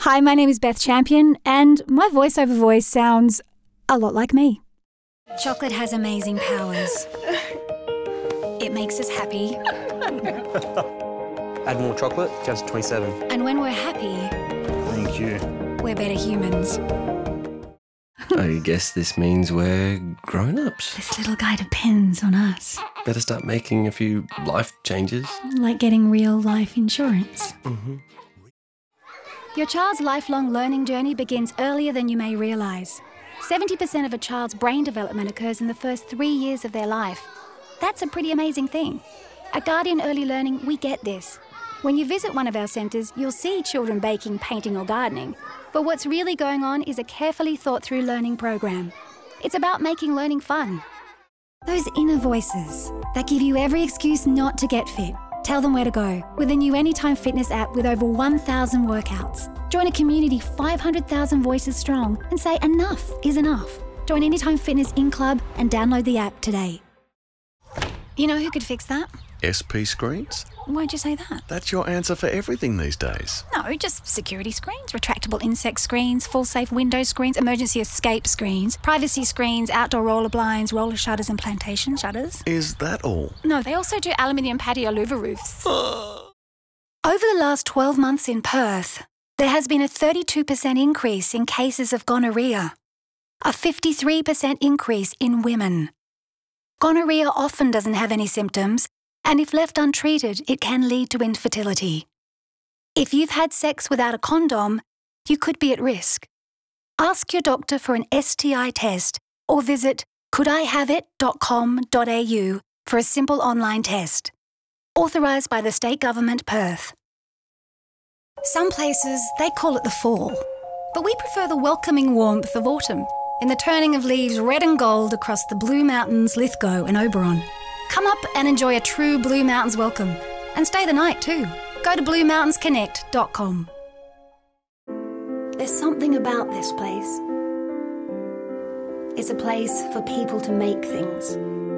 Hi, my name is Beth Champion, and my voiceover voice sounds a lot like me. Chocolate has amazing powers. It makes us happy. Add more chocolate, just 27. And when we're happy, Thank you. we're better humans. I guess this means we're grown-ups. This little guy depends on us. Better start making a few life changes. Like getting real life insurance. Mm-hmm. Your child's lifelong learning journey begins earlier than you may realise. 70% of a child's brain development occurs in the first 3 years of their life. That's a pretty amazing thing. At Guardian Early Learning, we get this. When you visit one of our centres, you'll see children baking, painting or gardening. But what's really going on is a carefully thought-through learning program. It's about making learning fun. Those inner voices that give you every excuse not to get fit. Tell them where to go with the new Anytime Fitness app with over 1,000 workouts. Join a community 500,000 voices strong and say enough is enough. Join Anytime Fitness in Club and download the app today. You know who could fix that? SP Screens? Why'd you say that? That's your answer for everything these days. No, just security screens, retractable insect screens, full-safe window screens, emergency escape screens, privacy screens, outdoor roller blinds, roller shutters and plantation shutters. Is that all? No, they also do aluminium patio louver roofs. Over the last 12 months in Perth, there has been a 32% increase in cases of gonorrhea, a 53% increase in women. Gonorrhea often doesn't have any symptoms, and if left untreated, it can lead to infertility. If you've had sex without a condom, you could be at risk. Ask your doctor for an STI test or visit couldihaveit.com.au for a simple online test. Authorised by the State Government, Perth. Some places, they call it the fall, but we prefer the welcoming warmth of autumn in the turning of leaves red and gold across the Blue Mountains, Lithgow and Oberon. Come up and enjoy a true Blue Mountains welcome. And stay the night too. Go to bluemountainsconnect.com. There's something about this place. It's a place for people to make things.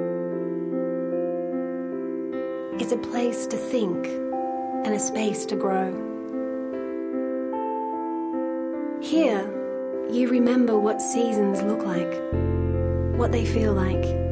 It's a place to think and a space to grow. Here, you remember what seasons look like, what they feel like.